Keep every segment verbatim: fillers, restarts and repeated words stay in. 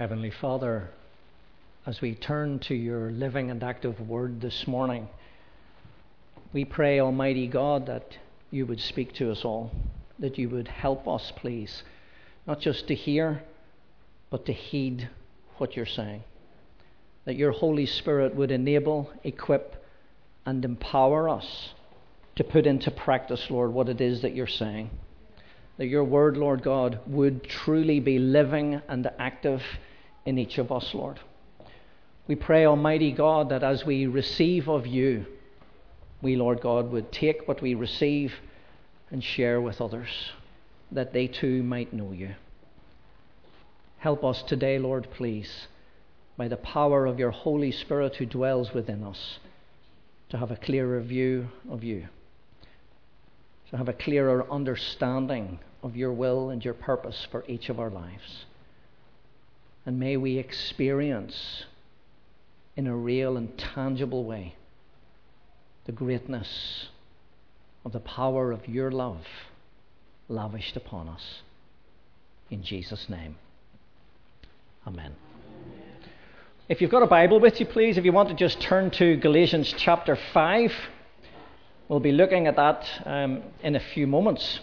Heavenly Father, as we turn to your living and active word this morning, we pray, Almighty God, that you would speak to us all, that you would help us, please, not just to hear, but to heed what you're saying. That your Holy Spirit would enable, equip, and empower us to put into practice, Lord, what it is that you're saying. That your word, Lord God, would truly be living and active in each of us, Lord. We pray, Almighty God, that as we receive of you, we, Lord God, would take what we receive and share with others, that they too might know you. Help us today, Lord, please, by the power of your Holy Spirit who dwells within us, to have a clearer view of you, to have a clearer understanding of your will and your purpose for each of our lives. And may we experience in a real and tangible way the greatness of the power of your love lavished upon us. In Jesus' name, amen. If you've got a Bible with you, please, if you want to just turn to Galatians chapter five. We'll be looking at that um, in a few moments.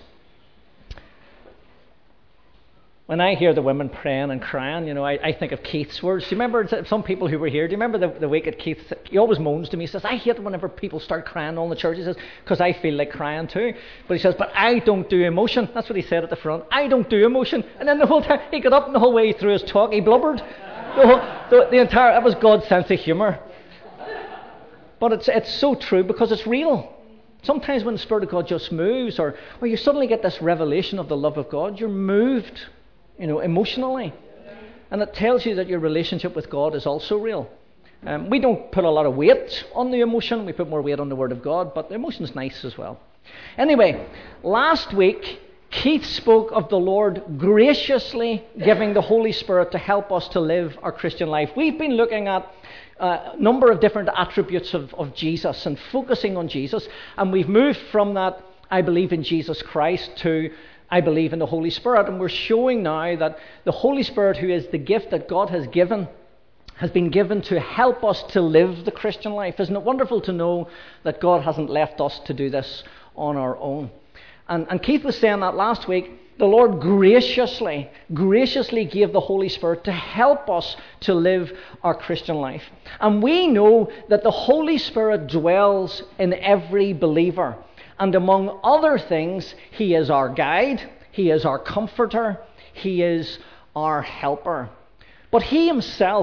When I hear the women praying and crying, you know, I, I think of Keith's words. Do you remember some people who were here? Do you remember the, the week at Keith? He always moans to me. He says, I hate whenever people start crying on the church. He says, because I feel like crying too. But he says, but I don't do emotion. That's what he said at the front. I don't do emotion. And then the whole time, he got up and the whole way through his talk, he blubbered. The, whole, the, the entire, that was God's sense of humour. But it's it's so true because it's real. Sometimes when the Spirit of God just moves, or, or you suddenly get this revelation of the love of God, you're moved, you know, emotionally. And it tells you that your relationship with God is also real. Um, we don't put a lot of weight on the emotion. We put more weight on the Word of God, but the emotion's nice as well. Anyway, last week, Keith spoke of the Lord graciously giving the Holy Spirit to help us to live our Christian life. We've been looking at a number of different attributes of, of Jesus and focusing on Jesus. And we've moved from that, I believe in Jesus Christ, to I believe in the Holy Spirit. And we're showing now that the Holy Spirit, who is the gift that God has given, has been given to help us to live the Christian life. Isn't it wonderful to know that God hasn't left us to do this on our own? And, and Keith was saying that last week. The Lord graciously, graciously gave the Holy Spirit to help us to live our Christian life. And we know that the Holy Spirit dwells in every believer. And among other things, He is our guide, He is our comforter, He is our helper. But He Himself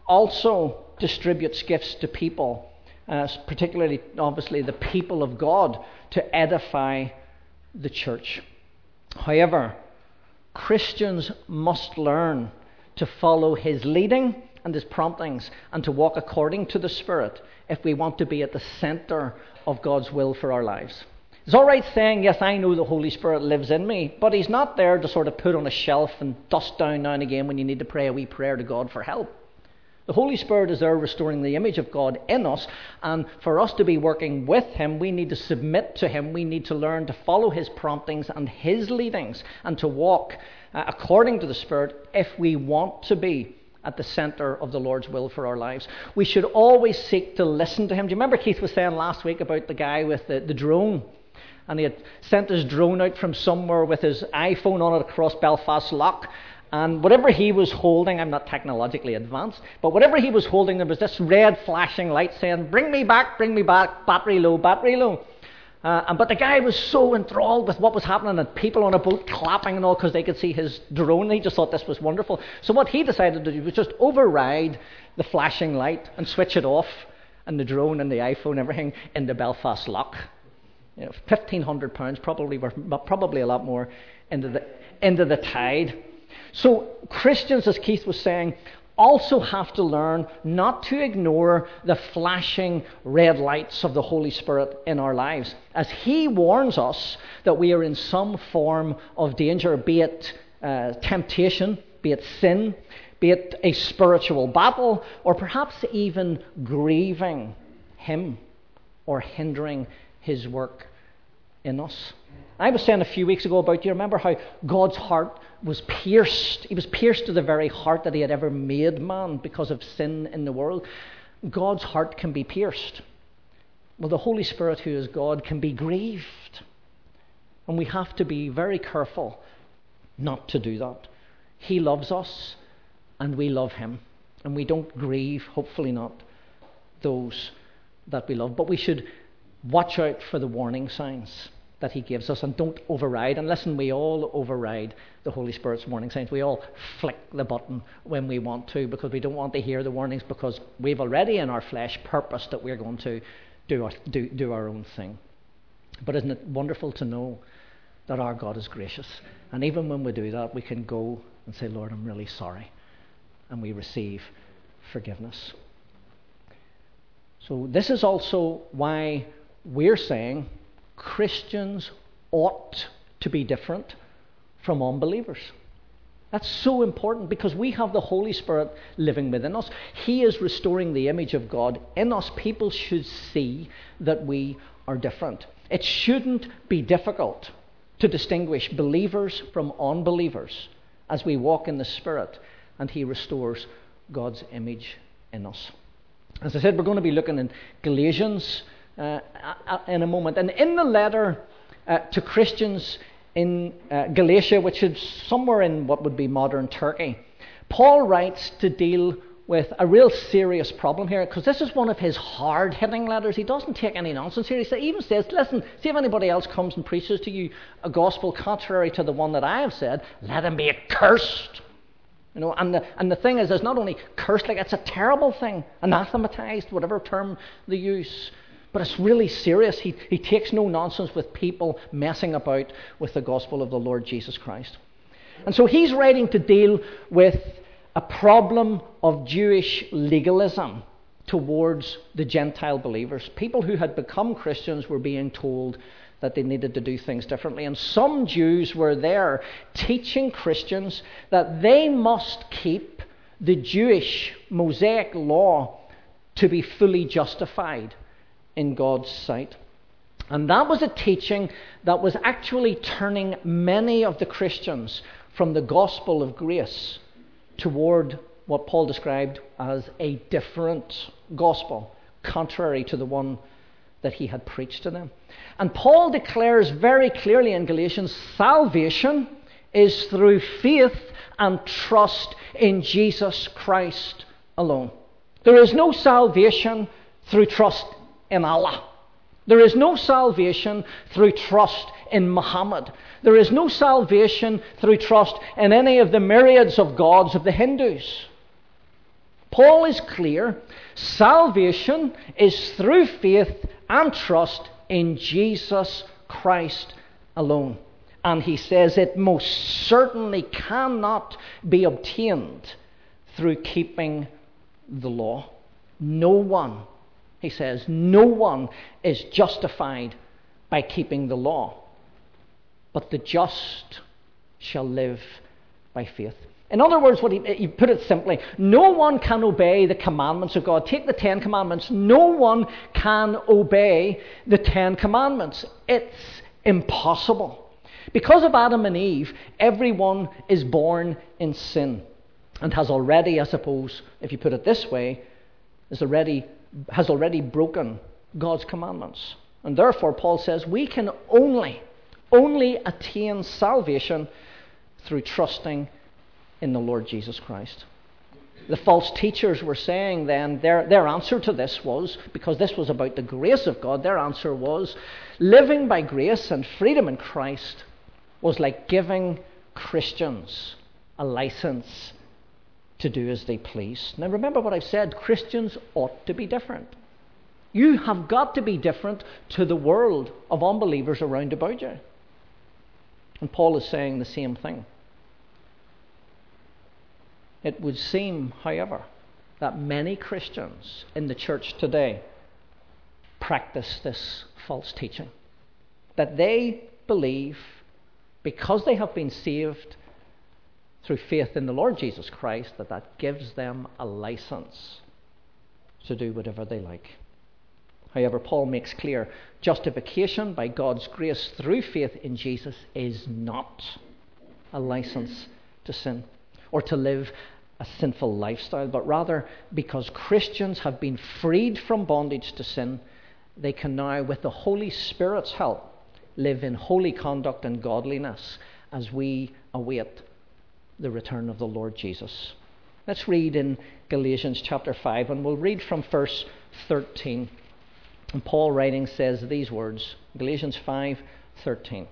also distributes gifts to people, uh, particularly, obviously, the people of God, to edify the church. However, Christians must learn to follow His leading and His promptings and to walk according to the Spirit if we want to be at the centre of God's will for our lives. It's all right saying, yes, I know the Holy Spirit lives in me, but He's not there to sort of put on a shelf and dust down now and again when you need to pray a wee prayer to God for help. The Holy Spirit is there restoring the image of God in us, and for us to be working with Him, we need to submit to Him. We need to learn to follow His promptings and His leadings and to walk uh, according to the Spirit if we want to be at the centre of the Lord's will for our lives. We should always seek to listen to Him. Do you remember Keith was saying last week about the guy with the, the drone? And he had sent his drone out from somewhere with his iPhone on it across Belfast Lough. And whatever he was holding, I'm not technologically advanced, but whatever he was holding, there was this red flashing light saying, bring me back, bring me back, battery low, battery low. Uh, and, but the guy was so enthralled with what was happening and people on a boat clapping and all because they could see his drone. He just thought this was wonderful. So what he decided to do was just override the flashing light and switch it off, and the drone and the iPhone, everything, into Belfast Lough. You know, fifteen hundred pounds, probably, but probably a lot more, into the into the tide. So Christians, as Keith was saying, also have to learn not to ignore the flashing red lights of the Holy Spirit in our lives, as He warns us that we are in some form of danger, be it uh, temptation, be it sin, be it a spiritual battle, or perhaps even grieving Him or hindering His work in us. I was saying a few weeks ago about, do you remember how God's heart was pierced? He was pierced to the very heart that he had ever made man because of sin in the world. God's heart can be pierced. Well, the Holy Spirit, who is God, can be grieved. And we have to be very careful not to do that. He loves us and we love him. And we don't grieve, hopefully not, those that we love. But we should watch out for the warning signs that he gives us and don't override. And listen, we all override the Holy Spirit's warning signs. We all flick the button when we want to because we don't want to hear the warnings because we've already in our flesh purposed that we're going to do our, do, do our own thing. But isn't it wonderful to know that our God is gracious? And even when we do that, we can go and say, Lord, I'm really sorry. And we receive forgiveness. So this is also why we're saying Christians ought to be different from unbelievers. That's so important because we have the Holy Spirit living within us. He is restoring the image of God in us. People should see that we are different. It shouldn't be difficult to distinguish believers from unbelievers as we walk in the Spirit and he restores God's image in us. As I said, we're going to be looking in Galatians uh, in a moment. And in the letter uh, to Christians in uh, Galatia, which is somewhere in what would be modern Turkey, Paul writes to deal with a real serious problem here, because this is one of his hard-hitting letters. He doesn't take any nonsense here. He even says, listen, see if anybody else comes and preaches to you a gospel contrary to the one that I have said, let him be accursed. You know, and the and the thing is, it's not only cursed, like it's a terrible thing, anathematized, whatever term they use. But it's really serious. He he takes no nonsense with people messing about with the gospel of the Lord Jesus Christ. And so he's writing to deal with a problem of Jewish legalism towards the Gentile believers. People who had become Christians were being told that they needed to do things differently. And some Jews were there teaching Christians that they must keep the Jewish Mosaic law to be fully justified in God's sight. And that was a teaching that was actually turning many of the Christians from the gospel of grace toward what Paul described as a different gospel, contrary to the one that he had preached to them. And Paul declares very clearly in Galatians, salvation is through faith and trust in Jesus Christ alone. There is no salvation through trust in Allah. There is no salvation through trust in Muhammad. There is no salvation through trust in any of the myriads of gods of the Hindus. Paul is clear. Salvation is through faith and trust in Jesus Christ alone. And he says it most certainly cannot be obtained through keeping the law. No one, he says, no one is justified by keeping the law, but the just shall live by faith. In other words, what he, he put it simply, no one can obey the commandments of God. Take the Ten Commandments. No one can obey the Ten Commandments. It's impossible. Because of Adam and Eve, everyone is born in sin and has already, I suppose, if you put it this way, is already has already broken God's commandments. And therefore, Paul says, we can only, only attain salvation through trusting in the Lord Jesus Christ. The false teachers were saying then, their, their answer to this was, because this was about the grace of God, their answer was, living by grace and freedom in Christ was like giving Christians a license to do as they please. Now remember what I've said, Christians ought to be different. You have got to be different to the world of unbelievers around about you. And Paul is saying the same thing. It would seem, however, that many Christians in the church today practice this false teaching. That they believe, because they have been saved through faith in the Lord Jesus Christ, that that gives them a license to do whatever they like. However, Paul makes clear, justification by God's grace through faith in Jesus is not a license to sin or to live a sinful lifestyle, but rather because Christians have been freed from bondage to sin, they can now, with the Holy Spirit's help, live in holy conduct and godliness as we await the return of the Lord Jesus. Let's read in Galatians chapter five, and we'll read from verse thirteen. And Paul writing says these words, Galatians five thirteen.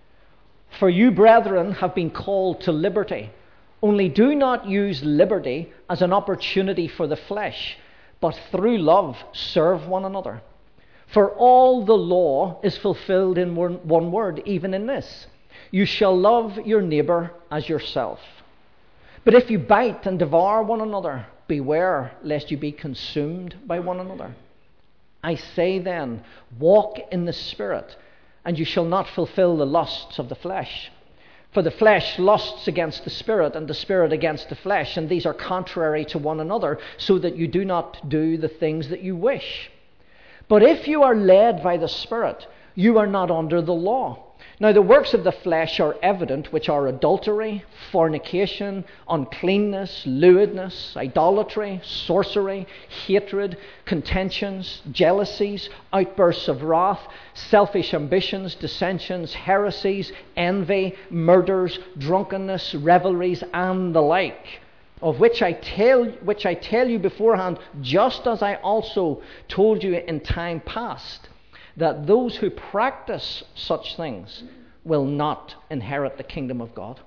For you, brethren, have been called to liberty. Only do not use liberty as an opportunity for the flesh, but through love serve one another. For all the law is fulfilled in one word, even in this: you shall love your neighbour as yourself. But if you bite and devour one another, beware lest you be consumed by one another. I say then, walk in the Spirit, and you shall not fulfill the lusts of the flesh. For the flesh lusts against the Spirit, and the Spirit against the flesh, and these are contrary to one another, so that you do not do the things that you wish. But if you are led by the Spirit, you are not under the law. Now the works of the flesh are evident, which are adultery, fornication, uncleanness, lewdness, idolatry, sorcery, hatred, contentions, jealousies, outbursts of wrath, selfish ambitions, dissensions, heresies, envy, murders, drunkenness, revelries, and the like, of which I tell which I tell you beforehand, just as I also told you in time past, that those who practice such things will not inherit the kingdom of God.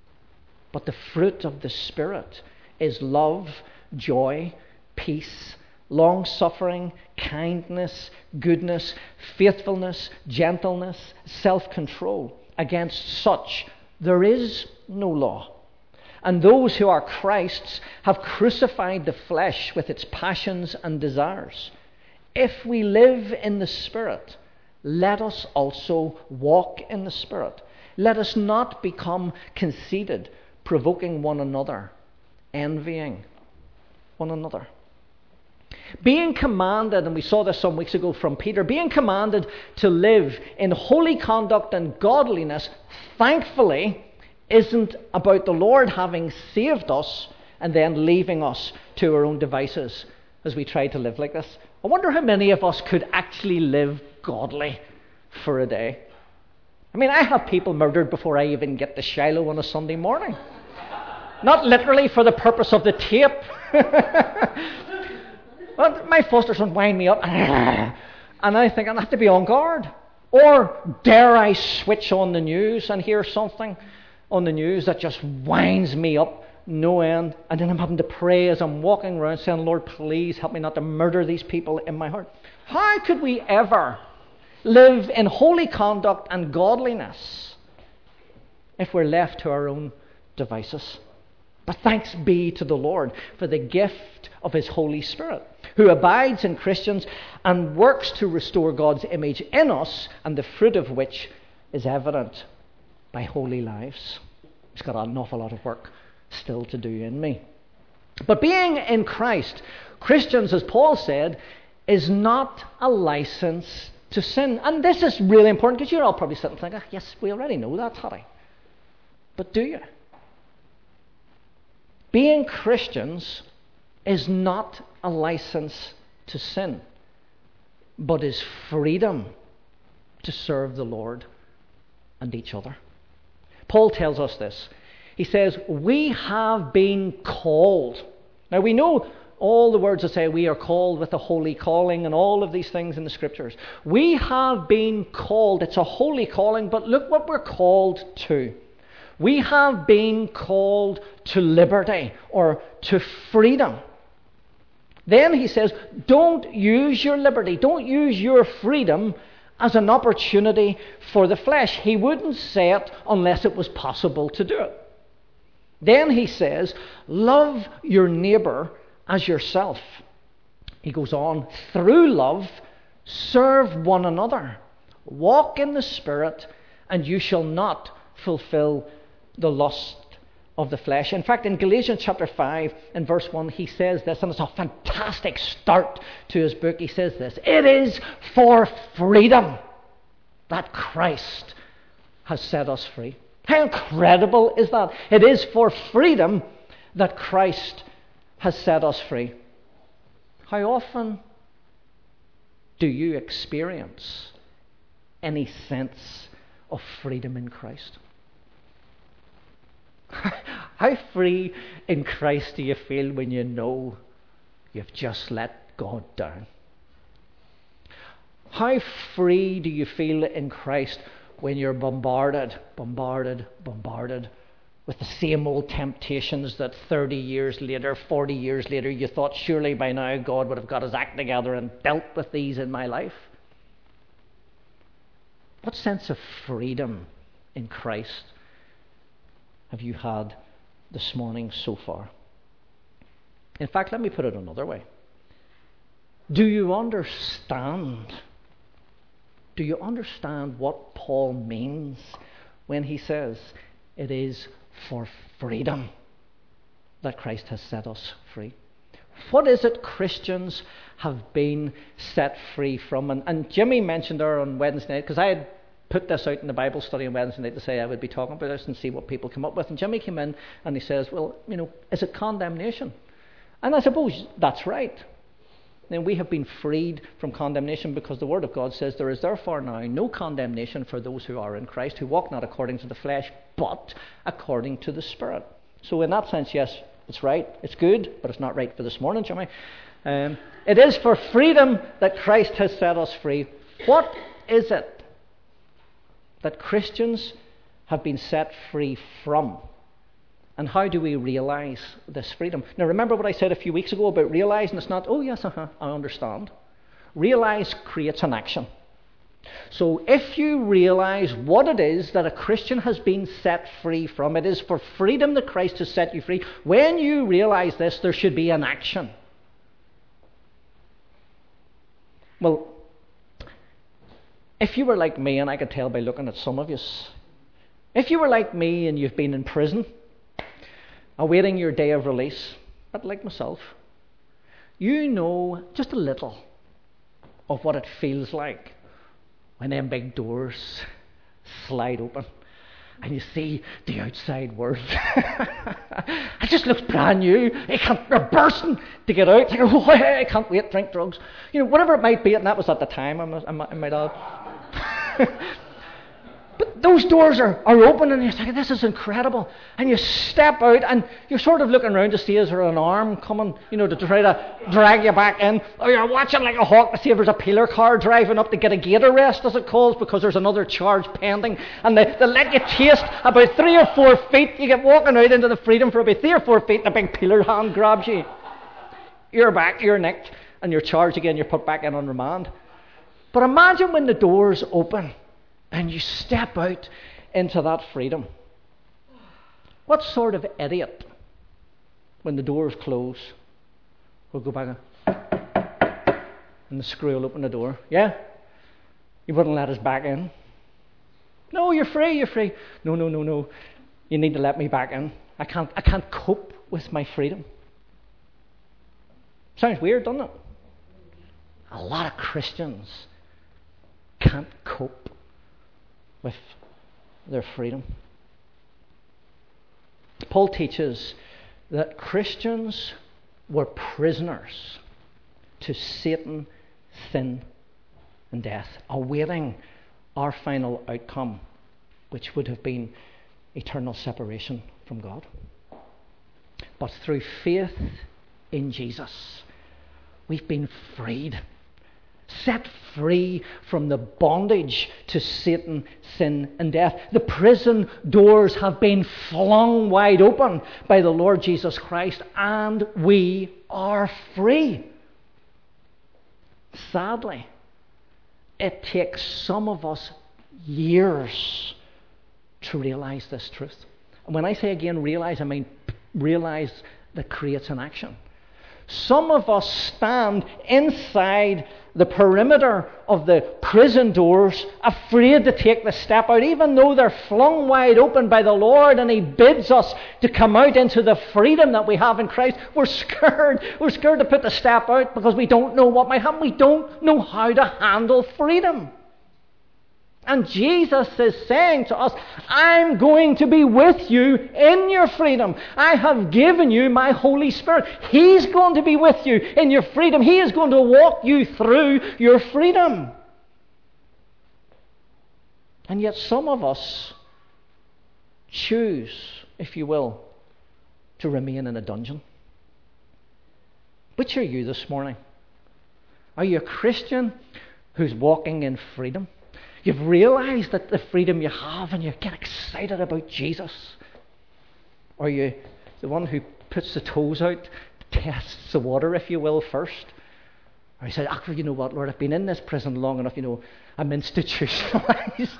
But the fruit of the Spirit is love, joy, peace, long-suffering, kindness, goodness, faithfulness, gentleness, self-control. Against such there is no law. And those who are Christ's have crucified the flesh with its passions and desires. If we live in the Spirit, let us also walk in the Spirit. Let us not become conceited, provoking one another, envying one another. Being commanded, and we saw this some weeks ago from Peter, being commanded to live in holy conduct and godliness, thankfully, isn't about the Lord having saved us and then leaving us to our own devices as we try to live like this. I wonder how many of us could actually live godly for a day. I mean, I have people murdered before I even get to Shiloh on a Sunday morning. Not literally for the purpose of the tape. Well, my foster son wind me up, and I think I have to be on guard. Or dare I switch on the news and hear something on the news that just winds me up no end, and then I'm having to pray as I'm walking around saying, Lord, please help me not to murder these people in my heart. How could we ever live in holy conduct and godliness if we're left to our own devices? But thanks be to the Lord for the gift of His Holy Spirit, who abides in Christians and works to restore God's image in us, and the fruit of which is evident by holy lives. He's got an awful lot of work still to do in me. But being in Christ, Christians, as Paul said, is not a license to sin. And this is really important, because you're all probably sitting thinking, yes, we already know that, Harry. But do you? Being Christians is not a license to sin, but is freedom to serve the Lord and each other. Paul tells us this. He says, we have been called. Now we know all the words that say we are called with a holy calling and all of these things in the Scriptures. We have been called. It's a holy calling, but look what we're called to. We have been called to liberty, or to freedom. Then he says, don't use your liberty, don't use your freedom as an opportunity for the flesh. He wouldn't say it unless it was possible to do it. Then he says, love your neighbour as yourself. He goes on, through love, serve one another. Walk in the Spirit, and you shall not fulfill the lust of the flesh. In fact, in Galatians chapter five and verse one, he says this, and it's a fantastic start to his book. He says this: "It is for freedom that Christ has set us free." How incredible is that? It is for freedom that Christ has set us free. How often do you experience any sense of freedom in Christ? How free in Christ do you feel when you know you've just let God down? How free do you feel in Christ when you're bombarded, bombarded, bombarded with the same old temptations that thirty years later, forty years later, you thought surely by now God would have got his act together and dealt with these in my life? What sense of freedom in Christ have you had this morning so far? In fact, let me put it another way. Do you understand? Do you understand what Paul means when he says it is for freedom that Christ has set us free? What is it Christians have been set free from? And, and Jimmy mentioned there on Wednesday night, because I had put this out in the Bible study on Wednesday night to say I would be talking about this and see what people come up with. And Jimmy came in and he says, well, you know, is it condemnation? And I suppose that's right. Then we have been freed from condemnation because the Word of God says there is therefore now no condemnation for those who are in Christ, who walk not according to the flesh, but according to the Spirit. So in that sense, yes, it's right, it's good, but it's not right for this morning, Jimmy. Um, it is for freedom that Christ has set us free. What is it that Christians have been set free from? And how do we realise this freedom? Now, remember what I said a few weeks ago about realising it's not, oh yes, uh-huh, I understand. Realise creates an action. So if you realise what it is that a Christian has been set free from, it is for freedom that Christ has set you free. When you realise this, there should be an action. Well, if you were like me, and I could tell by looking at some of you, if you were like me and you've been in prison, awaiting your day of release, but like myself, you know just a little of what it feels like when them big doors slide open and you see the outside world. It just looks brand new. It can't, they're bursting to get out. It's like, oh, I can't wait, drink drugs. You know, whatever it might be, and that was at the time, I might add. But those doors are, are open and you're thinking, this is incredible. And you step out and you're sort of looking around to see is there an arm coming, you know, to try to drag you back in. Or you're watching like a hawk to see if there's a peeler car driving up to get a gate arrest, as it calls, because there's another charge pending. And they, they let you taste about three or four feet. You get walking out into the freedom for about three or four feet and a big peeler hand grabs you. You're back, you're nicked, and you're charged again, you're put back in on remand. But imagine when the doors open and you step out into that freedom. What sort of idiot, when the doors close, will go back and the screw will open the door? Yeah? You wouldn't let us back in? No, you're free, you're free. No, no, no, no. You need to let me back in. I can't, I can't cope with my freedom. Sounds weird, doesn't it? A lot of Christians can't cope with their freedom. Paul teaches that Christians were prisoners to Satan, sin, and death, awaiting our final outcome, which would have been eternal separation from God. But through faith in Jesus, we've been freed, set free from the bondage to Satan, sin, and death. The prison doors have been flung wide open by the Lord Jesus Christ, and we are free. Sadly, it takes some of us years to realise this truth. And when I say again realise, I mean realise that creates an action. Some of us stand inside the perimeter of the prison doors, afraid to take the step out, even though they're flung wide open by the Lord and He bids us to come out into the freedom that we have in Christ. We're scared. We're scared to put the step out because we don't know what might happen. We don't know how to handle freedom. And Jesus is saying to us, I'm going to be with you in your freedom. I have given you my Holy Spirit. He's going to be with you in your freedom. He is going to walk you through your freedom. And yet some of us choose, if you will, to remain in a dungeon. Which are you this morning? Are you a Christian who's walking in freedom? You've realised that the freedom you have and you get excited about Jesus. Or are you the one who puts the toes out, tests the water, if you will, first? Or you say, actually, you know what, Lord, I've been in this prison long enough, you know, I'm institutionalised.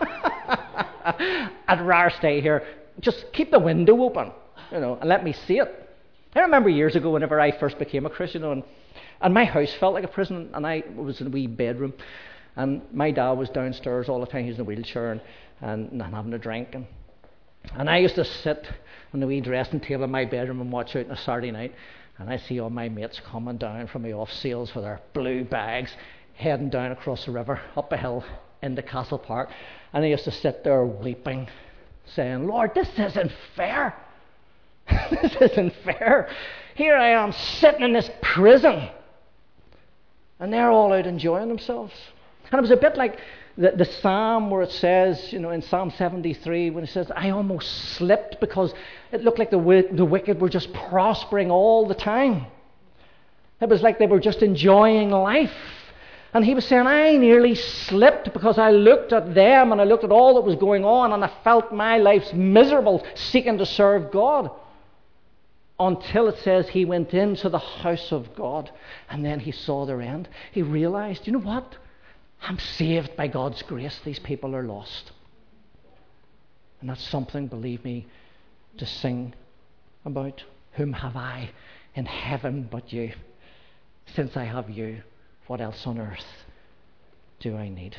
I'd rather stay here. Just keep the window open, you know, and let me see it. I remember years ago whenever I first became a Christian, you know, and, and my house felt like a prison, and I was in a wee bedroom. And my dad was downstairs all the time. He was in a wheelchair and, and, and having a drink. And, and I used to sit on the wee dressing table in my bedroom and watch out on a Saturday night. And I see all my mates coming down from the off sales with their blue bags, heading down across the river, up a hill into Castle Park. And I used to sit there weeping, saying, Lord, this isn't fair. This isn't fair. Here I am sitting in this prison. And they're all out enjoying themselves. And it was a bit like the, the psalm where it says, you know, in Psalm seventy-three, when it says, I almost slipped because it looked like the, the wicked were just prospering all the time. It was like they were just enjoying life. And he was saying, I nearly slipped because I looked at them and I looked at all that was going on and I felt my life's miserable seeking to serve God. Until it says he went into the house of God and then he saw their end. He realised, you know what? I'm saved by God's grace. These people are lost. And that's something, believe me, to sing about. Whom have I in heaven but you? Since I have you, what else on earth do I need?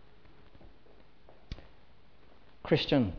Christian,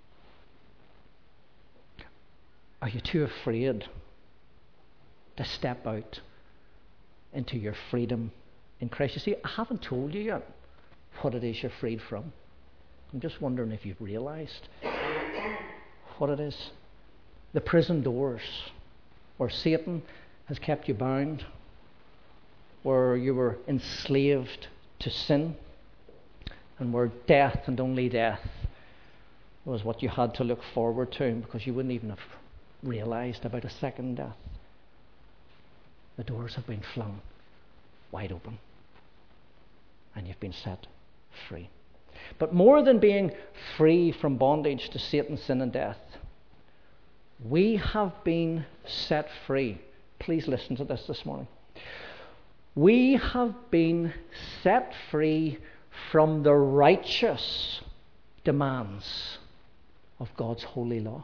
are you too afraid to step out into your freedom in Christ? You see, I haven't told you yet what it is you're freed from. I'm just wondering if you've realised what it is. The prison doors where Satan has kept you bound, where you were enslaved to sin, and where death and only death was what you had to look forward to because you wouldn't even have realised about a second death. The doors have been flung wide open and you've been set free. But more than being free from bondage to Satan, sin and death, we have been set free. Please listen to this this morning. We have been set free from the righteous demands of God's holy law.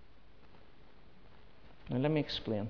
Now let me explain.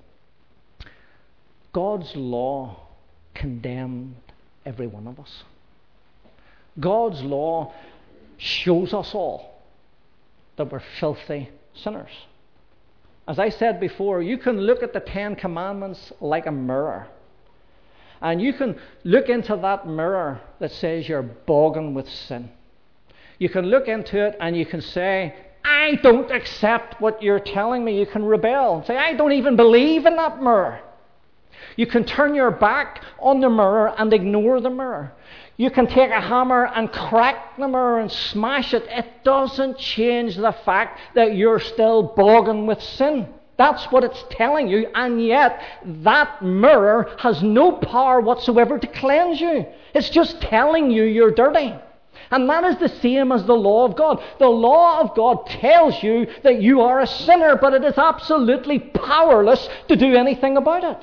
God's law condemned every one of us. God's law shows us all that we're filthy sinners. As I said before, you can look at the Ten Commandments like a mirror. And you can look into that mirror that says you're bogging with sin. You can look into it and you can say, I don't accept what you're telling me. You can rebel. Say, I don't even believe in that mirror. You can turn your back on the mirror and ignore the mirror. You can take a hammer and crack the mirror and smash it. It doesn't change the fact that you're still bogging with sin. That's what it's telling you. And yet, that mirror has no power whatsoever to cleanse you. It's just telling you you're dirty. And that is the same as the law of God. The law of God tells you that you are a sinner, but it is absolutely powerless to do anything about it.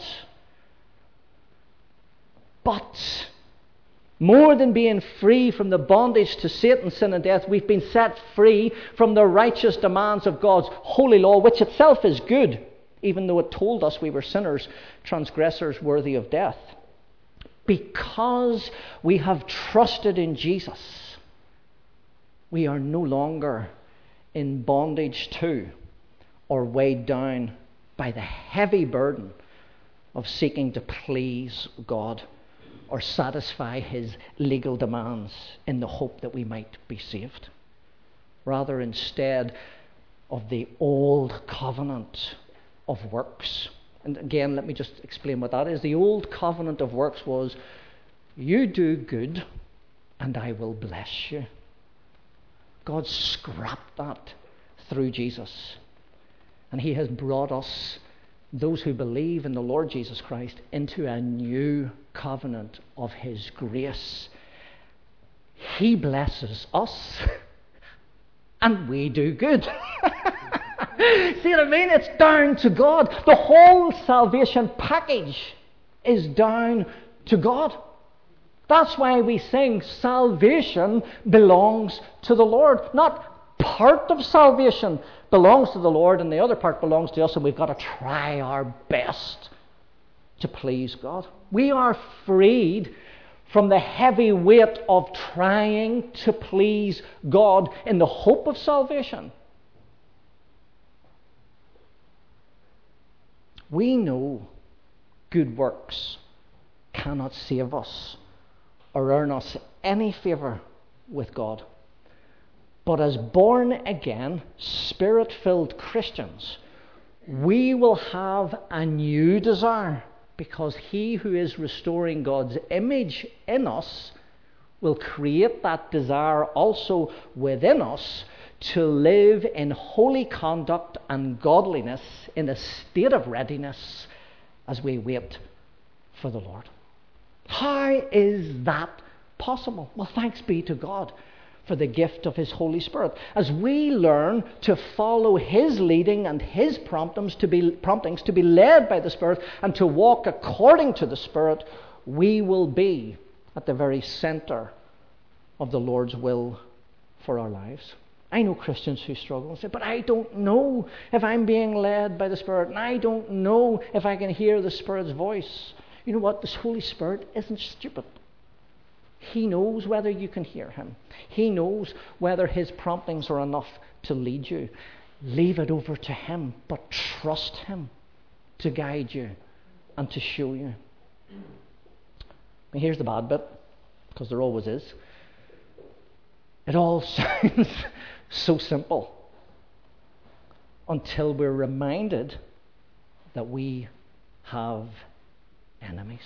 But more than being free from the bondage to Satan, sin and death, we've been set free from the righteous demands of God's holy law, which itself is good. even though it told us we were sinners, transgressors worthy of death. Because we have trusted in Jesus, we are no longer in bondage to or weighed down by the heavy burden of seeking to please God or satisfy his legal demands in the hope that we might be saved. Rather, instead of the old covenant of works. And again, let me just explain what that is. The old covenant of works was, you do good and I will bless you. God scrapped that through Jesus. And he has brought us, those who believe in the Lord Jesus Christ, into a new covenant of his grace. He blesses us and we do good. See what I mean? It's down to God. The whole salvation package is down to God. That's why we sing, salvation belongs to the Lord. Not part of salvation belongs to the Lord and the other part belongs to us, and we've got to try our best to please God. We are freed from the heavy weight of trying to please God in the hope of salvation. We know good works cannot save us or earn us any favour with God. But as born again, Spirit-filled Christians, we will have a new desire, because he who is restoring God's image in us will create that desire also within us to live in holy conduct and godliness in a state of readiness as we wait for the Lord. How is that possible? Well, thanks be to God for the gift of his Holy Spirit. As we learn to follow his leading and his promptings to be, promptings to be led by the Spirit and to walk according to the Spirit, we will be at the very centre of the Lord's will for our lives. I know Christians who struggle and say, but I don't know if I'm being led by the Spirit, and I don't know if I can hear the Spirit's voice. You know what? This Holy Spirit isn't stupid. He knows whether you can hear him. He knows whether his promptings are enough to lead you. Leave it over to him, but trust him to guide you and to show you. And here's the bad bit, because there always is. It all sounds so simple until we're reminded that we have enemies.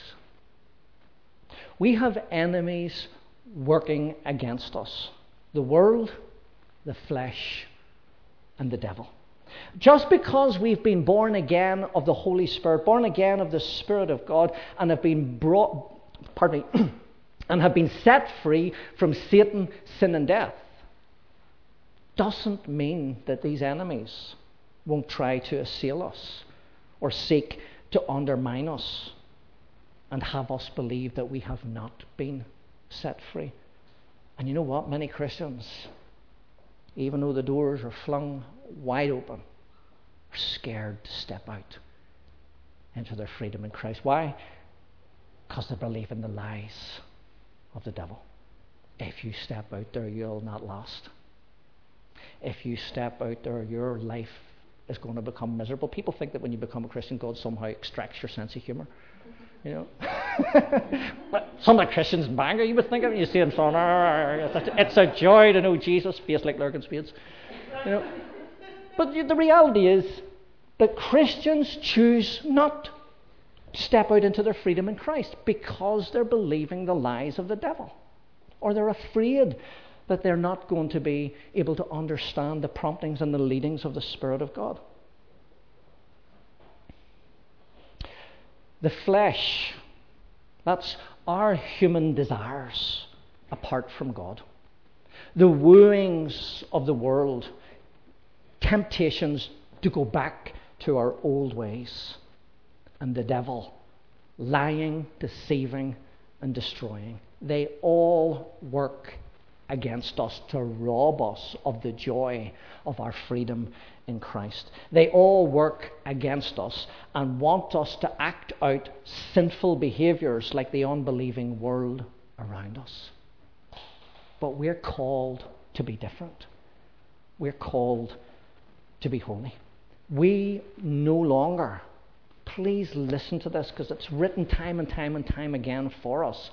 We have enemies working against us. The world, the flesh, and the devil. Just because we've been born again of the Holy Spirit, born again of the Spirit of God, and have been brought, pardon me, and have been set free from Satan, sin, and death, doesn't mean that these enemies won't try to assail us or seek to undermine us and have us believe that we have not been set free. And you know what? Many Christians, even though the doors are flung wide open, are scared to step out into their freedom in Christ. Why? Because they believe in the lies of the devil. If you step out there, you'll not last. If you step out there, your life is going to become miserable. People think that when you become a Christian, God somehow extracts your sense of humour. You know, but some of the Christians banger, you would think of it, you see them saying, it's a joy to know Jesus, face like Lurgan Spades. You know, but the reality is that Christians choose not to step out into their freedom in Christ because they're believing the lies of the devil, or they're afraid that they're not going to be able to understand the promptings and the leadings of the Spirit of God. The flesh, that's our human desires apart from God. The wooings of the world, temptations to go back to our old ways. And the devil, lying, deceiving, and destroying. They all work against us to rob us of the joy of our freedom in Christ. They all work against us and want us to act out sinful behaviors like the unbelieving world around us. But we're called to be different. We're called to be holy. We no longer, please listen to this because it's written time and time and time again for us.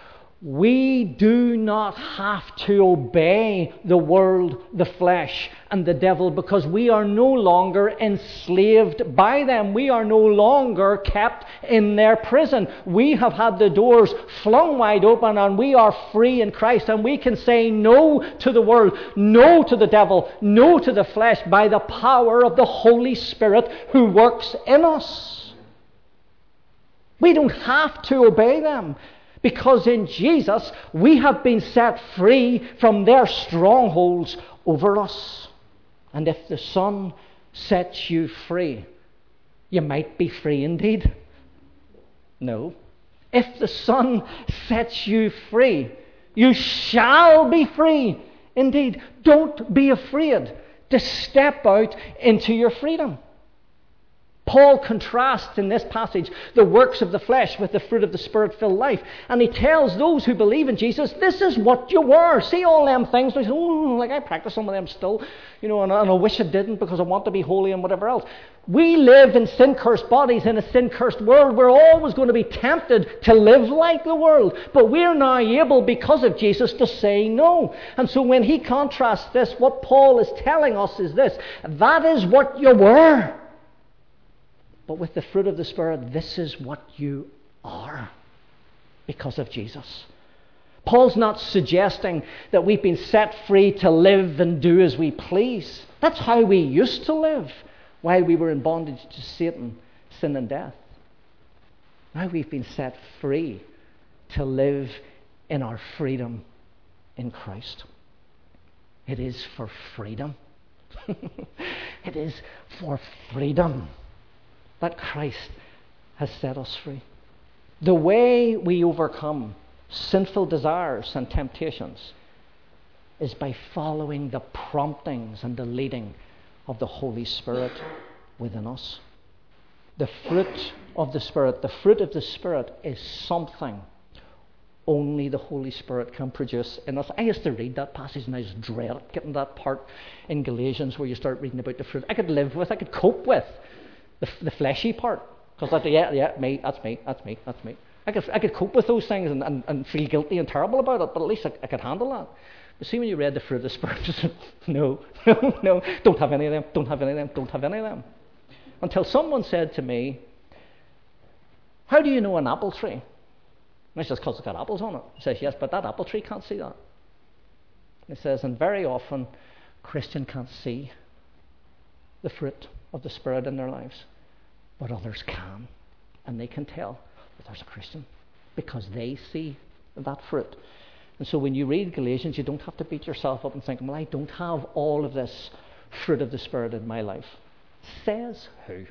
We do not have to obey the world, the flesh, and the devil because we are no longer enslaved by them. We are no longer kept in their prison. We have had the doors flung wide open and we are free in Christ, and we can say no to the world, no to the devil, no to the flesh by the power of the Holy Spirit who works in us. We don't have to obey them. Because in Jesus, we have been set free from their strongholds over us. And if the Son sets you free, you might be free indeed. No. If the Son sets you free, you shall be free indeed. Don't be afraid to step out into your freedom. Paul contrasts in this passage the works of the flesh with the fruit of the Spirit-filled life. And he tells those who believe in Jesus, this is what you were. See all them things. They say, oh, like I practice some of them still, you know, and, and I wish I didn't because I want to be holy and whatever else. We live in sin-cursed bodies in a sin-cursed world. We're always going to be tempted to live like the world. But we're now able, because of Jesus, to say no. And so when he contrasts this, what Paul is telling us is this. That is what you were. But with the fruit of the Spirit, this is what you are because of Jesus. Paul's not suggesting that we've been set free to live and do as we please. That's how we used to live while we were in bondage to Satan, sin and death. Now we've been set free to live in our freedom in Christ. It is for freedom. It is for freedom that Christ has set us free. The way we overcome sinful desires and temptations is by following the promptings and the leading of the Holy Spirit within us. The fruit of the Spirit, the fruit of the Spirit is something only the Holy Spirit can produce in us. I used to read that passage and I just dread getting that part in Galatians where you start reading about the fruit. I could live with, I could cope with The, the fleshy part, because yeah, yeah, me, that's me, that's me, that's me. I could, I could cope with those things and, and, and feel guilty and terrible about it, but at least I, I could handle that. But see, when you read the fruit of the Spirit, just no, no, no, don't have any of them, don't have any of them, don't have any of them. Until someone said to me, "How do you know an apple tree?" And I says, "Because it's got apples on it." He says, "Yes, but that apple tree can't see that." He says, and very often, Christians can't see the fruit of the Spirit in their lives. But others can, and they can tell that there's a Christian because they see that fruit. And so when you read Galatians, you don't have to beat yourself up and think, well, I don't have all of this fruit of the Spirit in my life. Says who?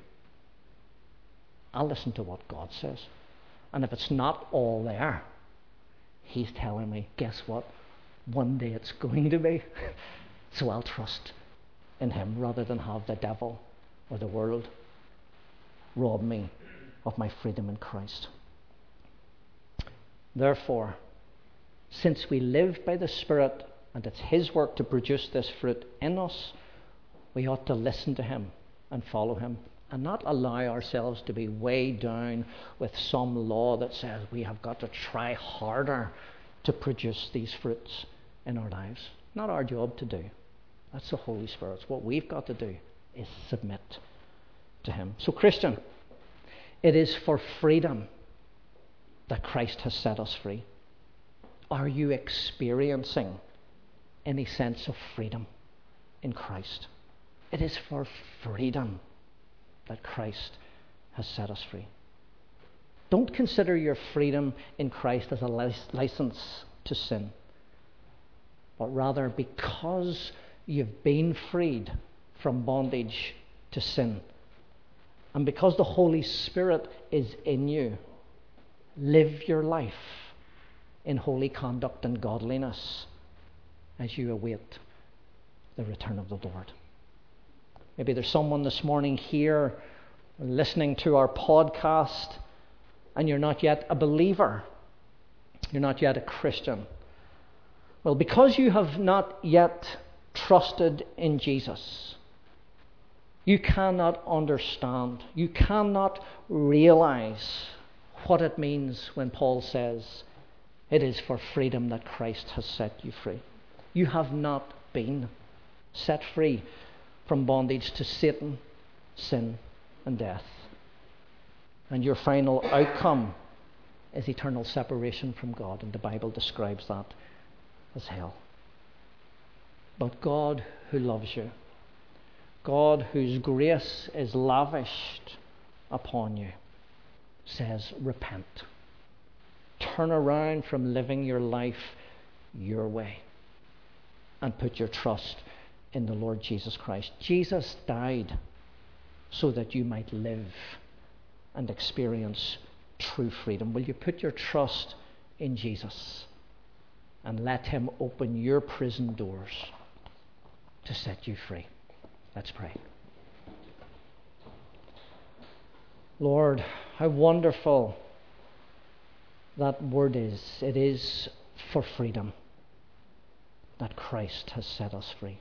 I'll listen to what God says. And if it's not all there, he's telling me, guess what? One day it's going to be. So I'll trust in him rather than have the devil or the world rob me of my freedom in Christ. Therefore, since we live by the Spirit and it's his work to produce this fruit in us, we ought to listen to him and follow him and not allow ourselves to be weighed down with some law that says we have got to try harder to produce these fruits in our lives. Not our job to do. That's the Holy Spirit's. What we've got to do is submit to him. So, Christian, it is for freedom that Christ has set us free. Are you experiencing any sense of freedom in Christ? It is for freedom that Christ has set us free. Don't consider your freedom in Christ as a license to sin, but rather because you've been freed from bondage to sin, and because the Holy Spirit is in you, live your life in holy conduct and godliness as you await the return of the Lord. Maybe there's someone this morning here listening to our podcast and you're not yet a believer. You're not yet a Christian. Well, because you have not yet trusted in Jesus, you cannot understand, you cannot realize what it means when Paul says, it is for freedom that Christ has set you free. You have not been set free from bondage to Satan, sin, and death. And your final outcome is eternal separation from God, and the Bible describes that as hell. But God who loves you, God whose grace is lavished upon you, says, repent. Turn around from living your life your way and put your trust in the Lord Jesus Christ. Jesus died so that you might live and experience true freedom. Will you put your trust in Jesus and let him open your prison doors to set you free? Let's pray. Lord, how wonderful that word is. It is for freedom that Christ has set us free.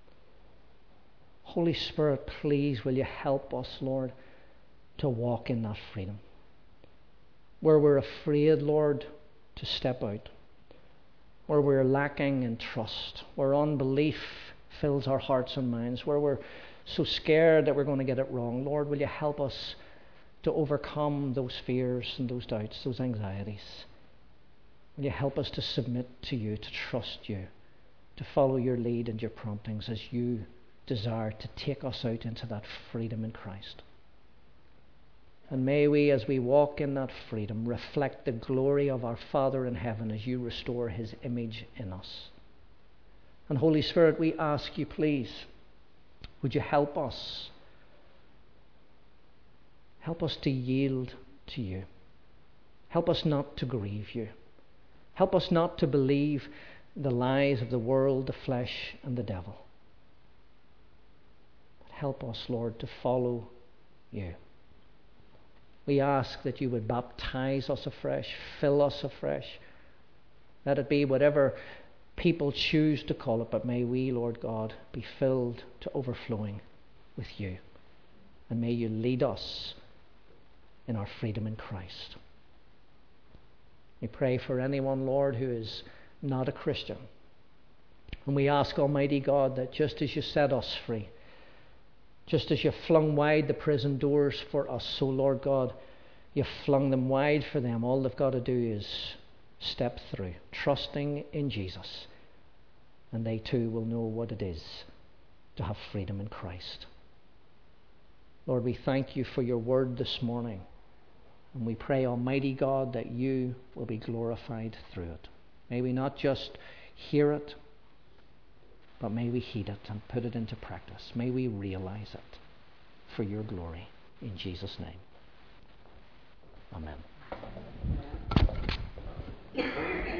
Holy Spirit, please will you help us, Lord, to walk in that freedom. Where we're afraid, Lord, to step out. Where we're lacking in trust. Where unbelief fills our hearts and minds. Where we're so scared that we're going to get it wrong. Lord, will you help us to overcome those fears and those doubts, those anxieties. Will you help us to submit to you, to trust you, to follow your lead and your promptings as you desire to take us out into that freedom in Christ. And may we, as we walk in that freedom, reflect the glory of our Father in heaven as you restore his image in us. And Holy Spirit, we ask you, please, would you help us? Help us to yield to you. Help us not to grieve you. Help us not to believe the lies of the world, the flesh, and the devil. But help us, Lord, to follow you. We ask that you would baptize us afresh, fill us afresh. Let it be whatever people choose to call it, but may we, Lord God, be filled to overflowing with you. And may you lead us in our freedom in Christ. We pray for anyone, Lord, who is not a Christian. And we ask, Almighty God, that just as you set us free, just as you flung wide the prison doors for us, so, Lord God, you've flung them wide for them. All they've got to do is step through, trusting in Jesus. And they too will know what it is to have freedom in Christ. Lord, we thank you for your word this morning. And we pray, Almighty God, that you will be glorified through it. May we not just hear it, but may we heed it and put it into practice. May we realize it for your glory. In Jesus' name. Amen.